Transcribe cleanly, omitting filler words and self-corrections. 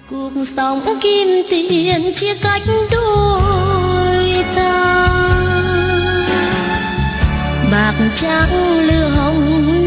cuộc sống kim tiền chia cách đôi ta, bạc trắng lửa hồng